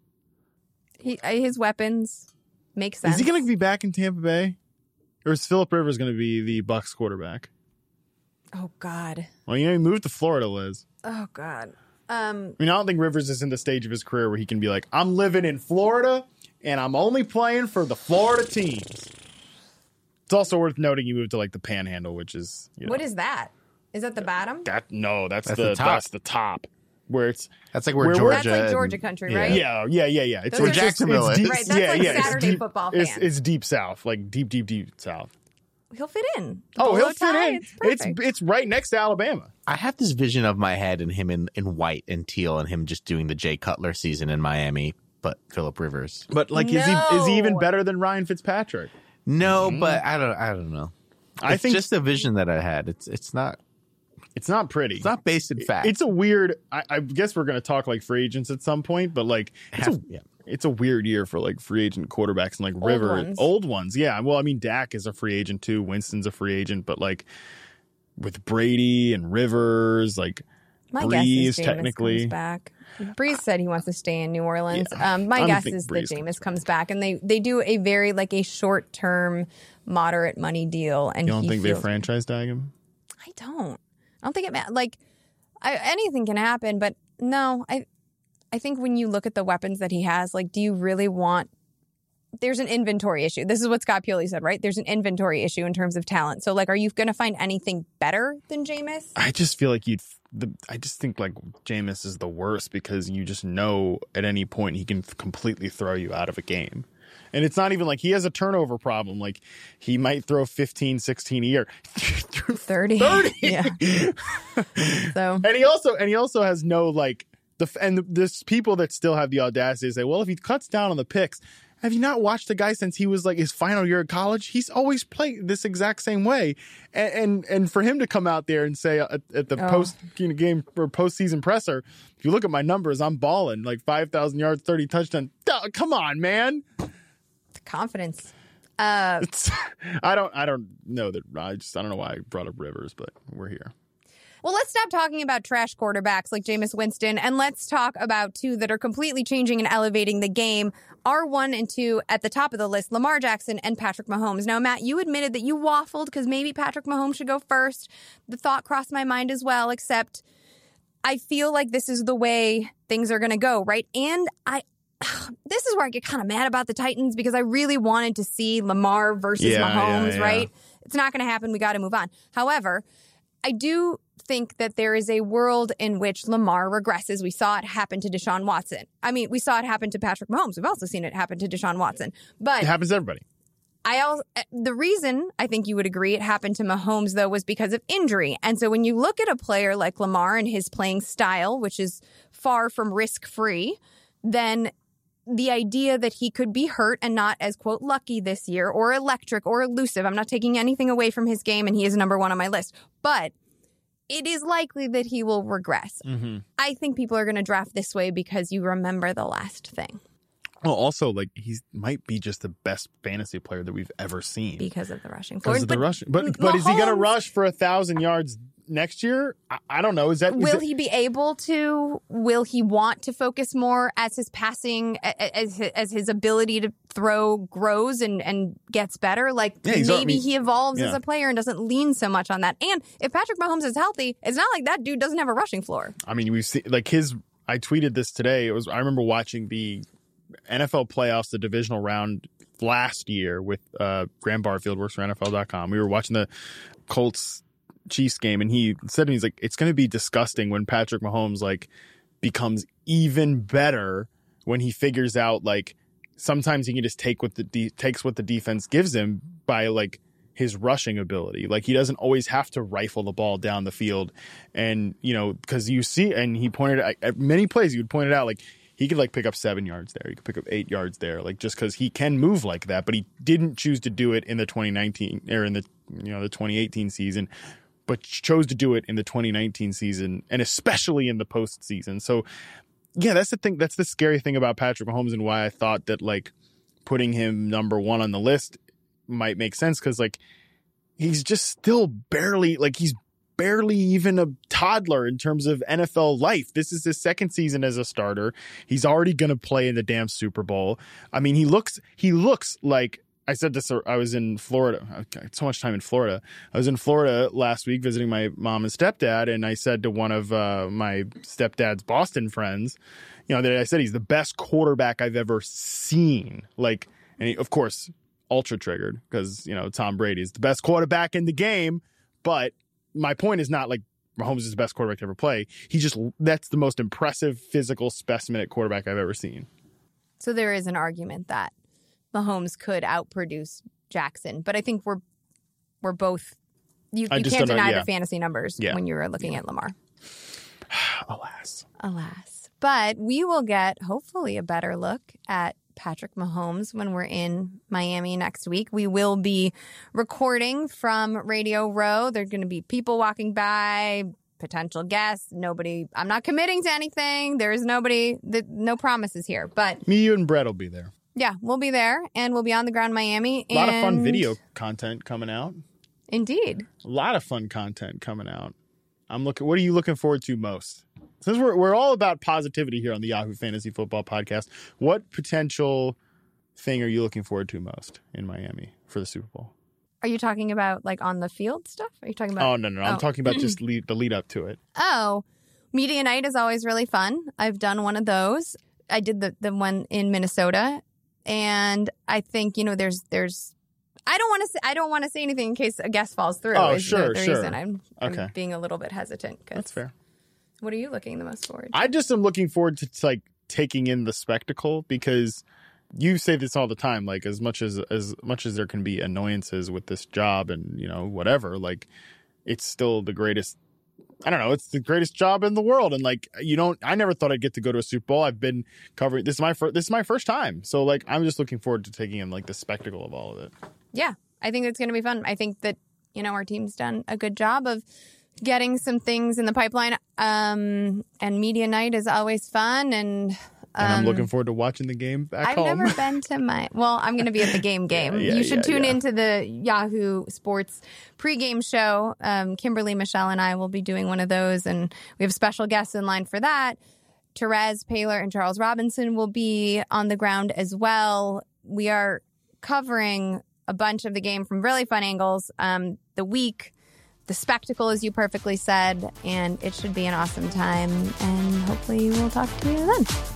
[SPEAKER 1] His weapons. Makes sense.
[SPEAKER 3] Is he going to be back in Tampa Bay? Or is Phillip Rivers going to be the Bucs quarterback?
[SPEAKER 1] Oh, God.
[SPEAKER 3] Well, he moved to Florida, Liz.
[SPEAKER 1] Oh, God.
[SPEAKER 3] I don't think Rivers is in the stage of his career where he can be like, I'm living in Florida, and I'm only playing for the Florida teams. It's also worth noting he moved to, like, the Panhandle, which is...
[SPEAKER 1] What is that? Is that the bottom?
[SPEAKER 3] That's the top. That's the top.
[SPEAKER 4] That's like where Georgia.
[SPEAKER 1] That's like Georgia country, right?
[SPEAKER 3] Yeah. It's
[SPEAKER 4] where Jacksonville is.
[SPEAKER 1] Right, that's like Saturday football fans.
[SPEAKER 3] It's deep south, like deep south.
[SPEAKER 1] He'll fit in.
[SPEAKER 3] He'll fit in. It's right next to Alabama.
[SPEAKER 4] I have this vision of my head and him in white and teal and him just doing the Jay Cutler season in Miami, but Phillip Rivers.
[SPEAKER 3] But like, is he even better than Ryan Fitzpatrick?
[SPEAKER 4] No, but I don't know. I think just a vision that I had. It's not.
[SPEAKER 3] It's not pretty.
[SPEAKER 4] It's not based in fact.
[SPEAKER 3] It's a weird. I guess we're going to talk like free agents at some point, but like it's a weird year for like free agent quarterbacks and like old ones. Yeah. Well, I mean, Dak is a free agent too. Winston's a free agent, but like with Brady and Rivers, like
[SPEAKER 1] my
[SPEAKER 3] Breeze
[SPEAKER 1] guess is
[SPEAKER 3] technically
[SPEAKER 1] comes back. Breeze said he wants to stay in New Orleans. Yeah. My guess is that Jameis comes back, and they do a very like a short term, moderate money deal. And
[SPEAKER 3] you don't think they franchise tag him?
[SPEAKER 1] I don't think it anything can happen, but no, I think when you look at the weapons that he has, like, do you really want? There's an inventory issue. This is what Scott Pioli said, right? There's an inventory issue in terms of talent. So, like, are you going to find anything better than Jameis?
[SPEAKER 3] I just feel like I just think like Jameis is the worst because you just know at any point he can completely throw you out of a game. And it's not even like he has a turnover problem. Like he might throw 15, 16 a year.
[SPEAKER 1] 30. Yeah. So
[SPEAKER 3] and he also has no like there's people that still have the audacity to say, well, if he cuts down on the picks, have you not watched the guy since he was like his final year of college? He's always played this exact same way. And for him to come out there and say at the post game or postseason presser, if you look at my numbers, I'm balling like 5,000 yards, 30 touchdowns. Come on, man.
[SPEAKER 1] The confidence.
[SPEAKER 3] I don't know that. I don't know why I brought up Rivers, but we're here.
[SPEAKER 1] Well, let's stop talking about trash quarterbacks like Jameis Winston, and let's talk about two that are completely changing and elevating the game. R1 and 2 at the top of the list, Lamar Jackson and Patrick Mahomes. Now, Matt, you admitted that you waffled because maybe Patrick Mahomes should go first. The thought crossed my mind as well, except I feel like this is the way things are going to go, right? And this is where I get kind of mad about the Titans because I really wanted to see Lamar versus Mahomes, right? It's not going to happen. We got to move on. However, I do think that there is a world in which Lamar regresses. We saw it happen to Deshaun Watson. I mean, we saw it happen to Patrick Mahomes. We've also seen it happen to Deshaun Watson. But
[SPEAKER 3] it happens to everybody.
[SPEAKER 1] The reason I think you would agree it happened to Mahomes, though, was because of injury. And so when you look at a player like Lamar and his playing style, which is far from risk-free, then the idea that he could be hurt and not as, quote, lucky this year or electric or elusive. I'm not taking anything away from his game, and he is number one on my list. But it is likely that he will regress. Mm-hmm. I think people are going to draft this way because you remember the last thing.
[SPEAKER 3] Well, also, like, he might be just the best fantasy player that we've ever seen.
[SPEAKER 1] Because of the rushing floor.
[SPEAKER 3] But is he going to rush for 1,000 yards next year? I don't know.
[SPEAKER 1] Will he be able to? Will he want to focus more as his passing, as his ability to throw grows and gets better? Like, maybe he evolves as a player and doesn't lean so much on that. And if Patrick Mahomes is healthy, it's not like that dude doesn't have a rushing floor. I mean, we've seen, like, I tweeted this today. I remember watching the NFL playoffs, the divisional round last year with Graham Barfield, works for NFL.com. We were watching the Colts-Chiefs game, and he said to me, he's like, it's going to be disgusting when Patrick Mahomes like becomes even better when he figures out like sometimes he can just takes what the defense gives him by like his rushing ability. Like, he doesn't always have to rifle the ball down the field, and because you see, and he pointed out at many plays, he would point it out like, he could like pick up 7 yards there. He could pick up 8 yards there, like just because he can move like that. But he didn't choose to do it in the 2019 or in the the 2018 season, but chose to do it in the 2019 season, and especially in the postseason. So, yeah, that's the thing. That's the scary thing about Patrick Mahomes, and why I thought that like putting him number one on the list might make sense, because like he's just still barely even a toddler in terms of NFL life. This is his second season as a starter. He's already going to play in the damn Super Bowl. I mean, he looks like, I said this, I was in Florida. I had so much time in Florida. I was in Florida last week visiting my mom and stepdad, and I said to one of my stepdad's Boston friends, that I said he's the best quarterback I've ever seen. Like, and he, of course, ultra triggered because, Tom Brady is the best quarterback in the game, but my point is not like Mahomes is the best quarterback to ever play. That's the most impressive physical specimen at quarterback I've ever seen. So there is an argument that Mahomes could outproduce Jackson, but I think we're both, you can't deny the fantasy numbers when you're looking at Lamar.
[SPEAKER 3] Alas.
[SPEAKER 1] But we will get hopefully a better look at Patrick Mahomes when we're in Miami next week. We will be recording from Radio Row. There's going to be people walking by, potential guests. Nobody, I'm not committing to anything. There is nobody, no promises here. But
[SPEAKER 3] me, you, and Brett will be there.
[SPEAKER 1] Yeah, we'll be there, and we'll be on the ground in Miami.
[SPEAKER 3] A lot of fun video content coming out.
[SPEAKER 1] Indeed.
[SPEAKER 3] A lot of fun content coming out. What are you looking forward to most? Since we're all about positivity here on the Yahoo Fantasy Football Podcast, what potential thing are you looking forward to most in Miami for the Super Bowl?
[SPEAKER 1] Are you talking about like on the field stuff? Are you talking about?
[SPEAKER 3] Oh, no. I'm talking about just the lead up to it.
[SPEAKER 1] Oh, media night is always really fun. I've done one of those. I did the one in Minnesota, and I think there's. I don't want to say anything in case a guest falls through.
[SPEAKER 3] Oh,
[SPEAKER 1] is
[SPEAKER 3] sure.
[SPEAKER 1] Reason I'm being a little bit hesitant.
[SPEAKER 3] That's fair.
[SPEAKER 1] What are you looking the most forward to?
[SPEAKER 3] I just am looking forward to like taking in the spectacle, because you say this all the time, like as much as there can be annoyances with this job and whatever, like it's still the greatest I don't know, it's the greatest job in the world. And like, I never thought I'd get to go to a Super Bowl. I've been covering, this is my first time. So like, I'm just looking forward to taking in like the spectacle of all of it.
[SPEAKER 1] Yeah, I think it's going to be fun. I think that, our team's done a good job of getting some things in the pipeline. And media night is always fun. And
[SPEAKER 3] I'm looking forward to watching the game back home.
[SPEAKER 1] I've never been to I'm going to be at the game. You should tune into the Yahoo Sports pregame show. Kimberly, Michelle, and I will be doing one of those, and we have special guests in line for that. Therese Paylor and Charles Robinson will be on the ground as well. We are covering a bunch of the game from really fun angles. The week, the spectacle, as you perfectly said, and it should be an awesome time, and hopefully we'll talk to you then.